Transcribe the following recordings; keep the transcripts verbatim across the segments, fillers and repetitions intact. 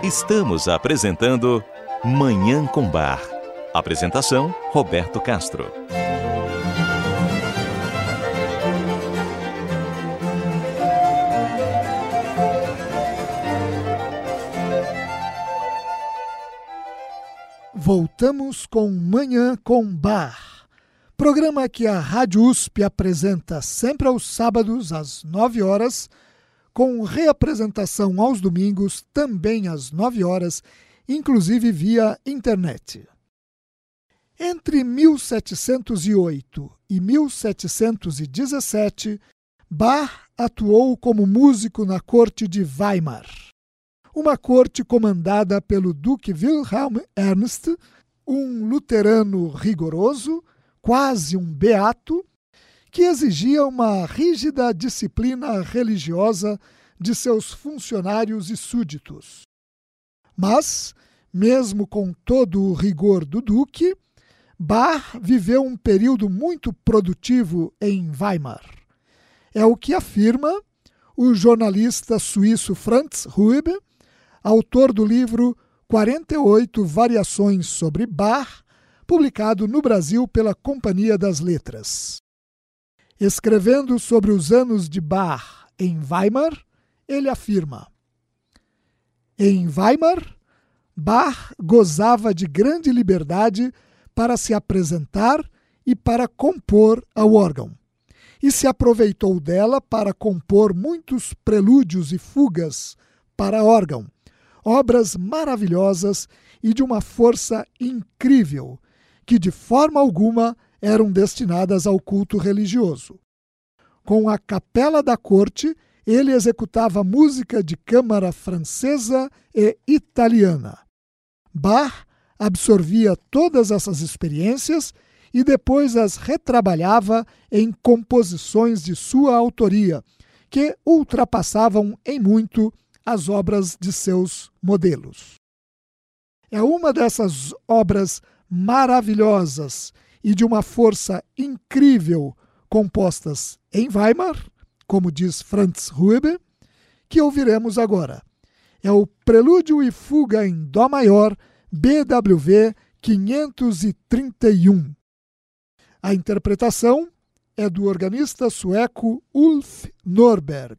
Estamos apresentando Manhã com Bar. Apresentação, Roberto Castro. Voltamos com Manhã com Bar, programa que a Rádio U S P apresenta sempre aos sábados às nove horas, com reapresentação aos domingos também às nove horas, inclusive via internet. Entre mil setecentos e oito e mil setecentos e dezessete, Bach atuou como músico na corte de Weimar, uma corte comandada pelo Duque Wilhelm Ernst, um luterano rigoroso, quase um beato, que exigia uma rígida disciplina religiosa de seus funcionários e súditos. Mas, mesmo com todo o rigor do duque, Bach viveu um período muito produtivo em Weimar. É o que afirma o jornalista suíço Franz Ruebe, autor do livro quarenta e oito Variações sobre Bach, publicado no Brasil pela Companhia das Letras. Escrevendo sobre os anos de Bach em Weimar, ele afirma: em Weimar, Bach gozava de grande liberdade para se apresentar e para compor ao órgão, e se aproveitou dela para compor muitos prelúdios e fugas para órgão, obras maravilhosas e de uma força incrível, que de forma alguma eram destinadas ao culto religioso. Com a capela da corte, ele executava música de câmara francesa e italiana. Bach absorvia todas essas experiências e depois as retrabalhava em composições de sua autoria, que ultrapassavam em muito as obras de seus modelos. É uma dessas obras maravilhosas e de uma força incrível, compostas em Weimar, como diz Franz Ruebe, que ouviremos agora. É o Prelúdio e Fuga em Dó Maior, B W V quinhentos e trinta e um. A interpretação é do organista sueco Ulf Norberg.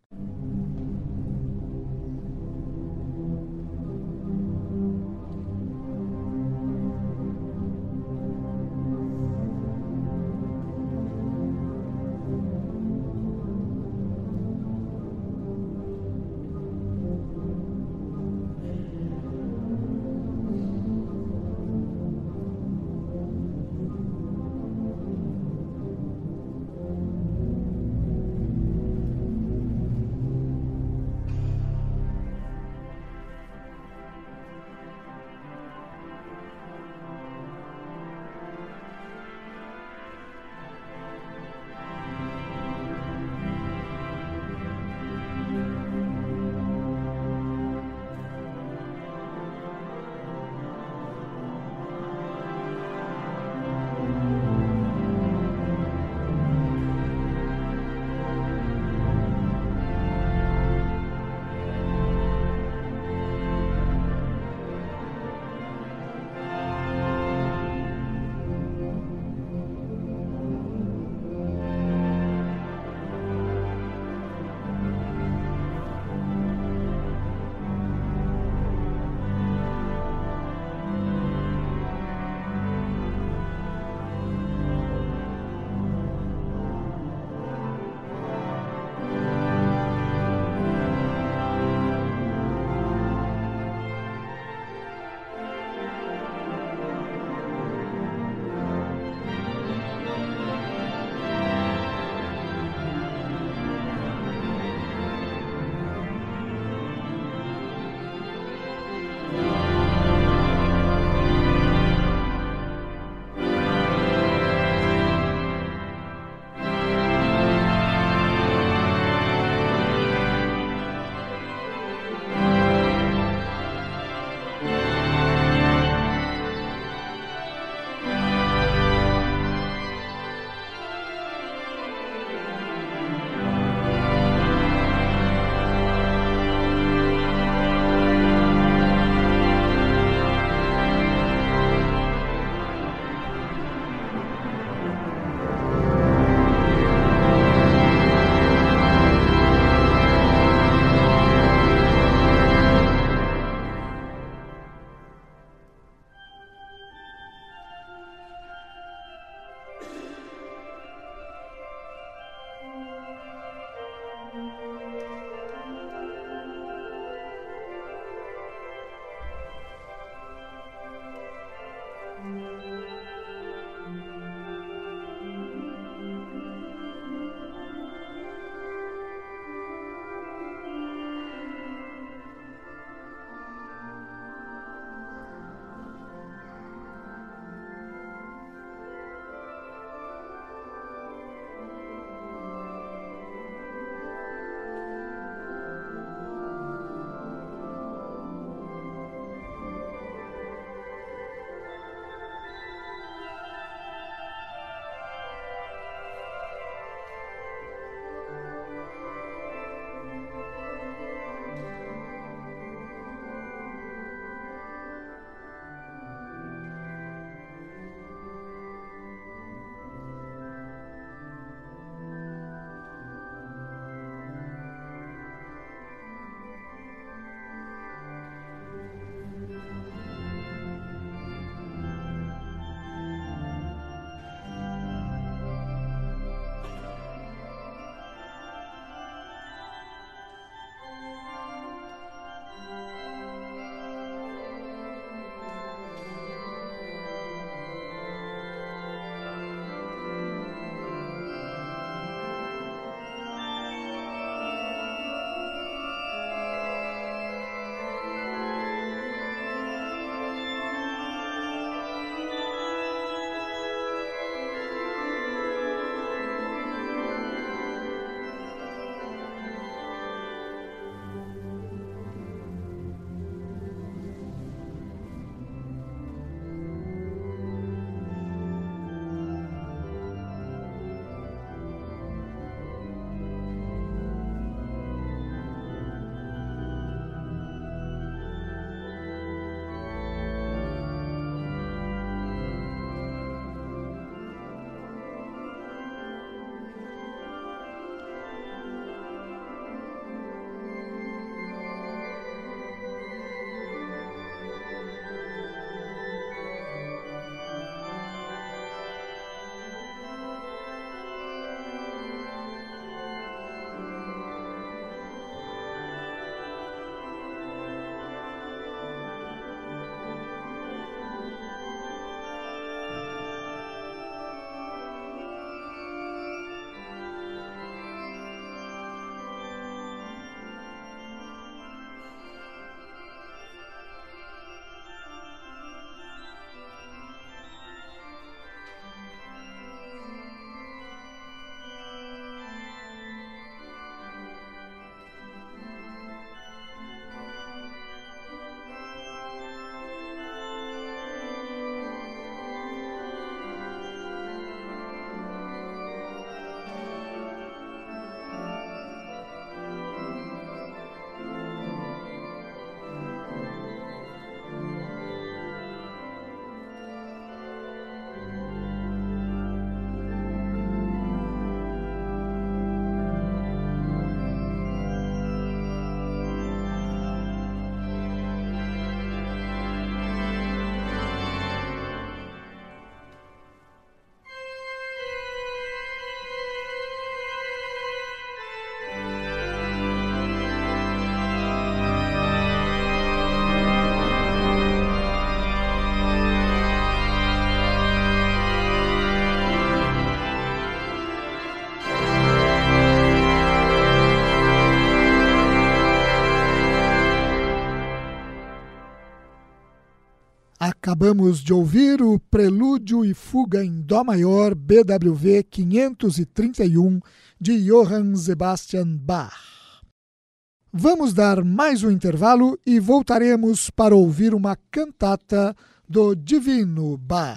Acabamos de ouvir o Prelúdio e Fuga em Dó Maior B W V quinhentos e trinta e um de Johann Sebastian Bach. Vamos dar mais um intervalo e voltaremos para ouvir uma cantata do Divino Bach.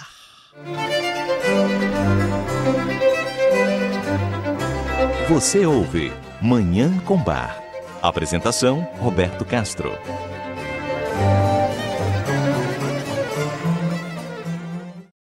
Você ouve Manhã com Bar. Apresentação: Roberto Castro.